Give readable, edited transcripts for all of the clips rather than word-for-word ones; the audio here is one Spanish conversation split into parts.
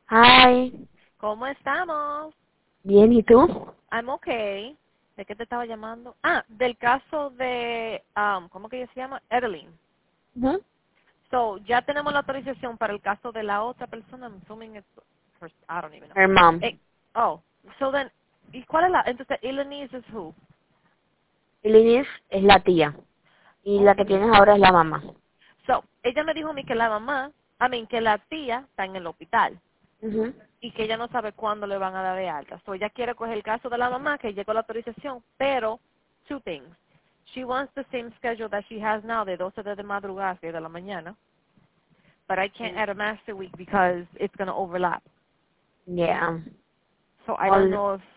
Hi, ¿Cómo estamos? bien, ¿y tú? I'm okay. ¿De qué te estaba llamando? Ah, del caso de, ¿cómo que ella se llama? Edeline. Ujú. So, ya tenemos la autorización para el caso de la otra persona. I'm assuming it's, I don't even know. Her mom. Eh, oh, so then, ¿y cuál es la? Entonces, Elenise is who? Linis es la tía y la que Okay. tienes ahora es la mamá. So, ella me dijo a mí que la mamá, que la tía está en el hospital Ujú. y que ella no sabe cuándo le van a dar de alta. So, ella quiere coger el caso de la mamá, que llegó la autorización, pero, two things. She wants the same schedule that she has now, de 12 de madrugada a 6 de la mañana, but I can't add a master week because it's going to overlap. Yeah. So, I don't Well, know if,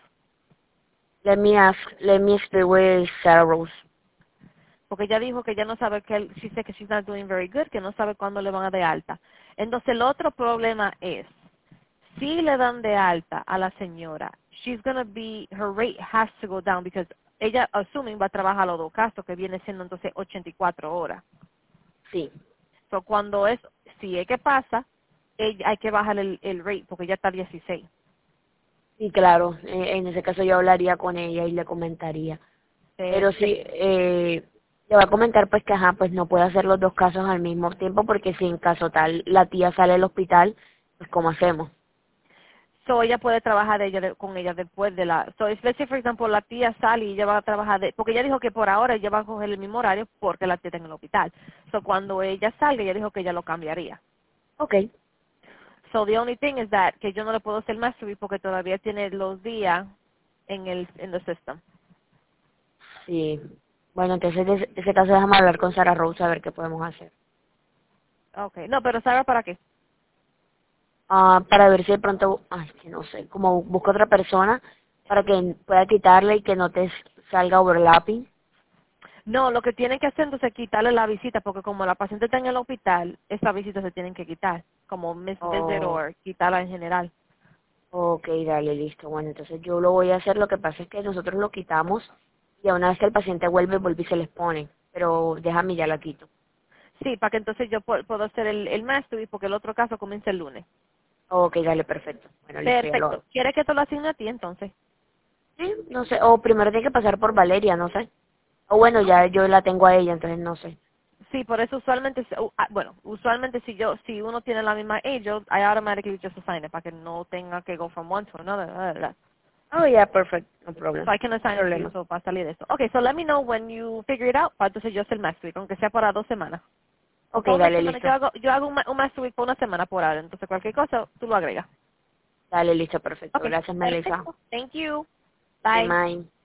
let me speak with Sarah Rose. porque ella dijo que ella no sabe que, she said que she's not doing very good, que no sabe cuándo le van a dar de alta. Entonces, el otro problema es, si le dan de alta a la señora, she's gonna be, her rate has to go down because ella, assuming, va a trabajar los dos casos, que viene siendo entonces 84 horas. Sí, So, cuando es, si es que pasa, hay que bajar el rate porque ya está 16. sí, claro. En ese caso yo hablaría con ella y le comentaría. Pero sí, Perfecto. le voy a comentar pues que ajá, pues no puede hacer los dos casos al mismo tiempo porque si en caso tal la tía sale del hospital, pues ¿cómo hacemos? So, ella puede trabajar con ella después de la, so, let's say, for example, la tía sale y ella va a trabajar, porque ella dijo que por ahora ella va a coger el mismo horario porque la tía está en el hospital. So, cuando ella salga, ella dijo que ella lo cambiaría. Ok, So the only thing is that que yo no le puedo hacer mastery porque todavía tiene los días en el system. sí. Bueno, entonces en ese caso déjame hablar con Sarah Rose a ver qué podemos hacer. Okay. No, pero ¿sabe para qué? Para ver si de pronto, ay, que no sé, como busca otra persona para que pueda quitarle y que no te salga overlapping. No, lo que tienen que hacer entonces es quitarle la visita porque como la paciente está en el hospital, esa visita se tienen que quitar, como miss visit Oh, o quitarla en general. ok, dale, listo. Bueno, entonces yo lo voy a hacer. Lo que pasa es que nosotros lo quitamos y a una vez que el paciente vuelve y se les pone. Pero déjame ya la quito. Sí, para que entonces yo puedo hacer el mastery porque el otro caso comienza el lunes. Ok, dale, perfecto. Bueno, listo, ya lo hago. Perfecto. ¿Quiere que te lo asigne a ti entonces? Sí, no sé, o primero tiene que pasar por Valeria, no sé. O bueno, ya yo la tengo a ella, entonces no sé. Sí, por eso usualmente, bueno, usualmente si uno tiene la misma age, I automatically just assign it para que no tenga que go from one to another. Oh, yeah, perfect, no problem. So I can No hay assign it to you, problema. so para salir de esto. Okay, so let me know when you figure it out, para entonces yo hacer el master week, aunque sea para 2 semanas. O Ok, para una dale, semana, listo. yo hago un master week por una semana por ahora, entonces cualquier cosa tú lo agregas. Dale, listo, perfecto. Okay, Gracias, Melissa. perfecto. Thank you. De Bye. mind.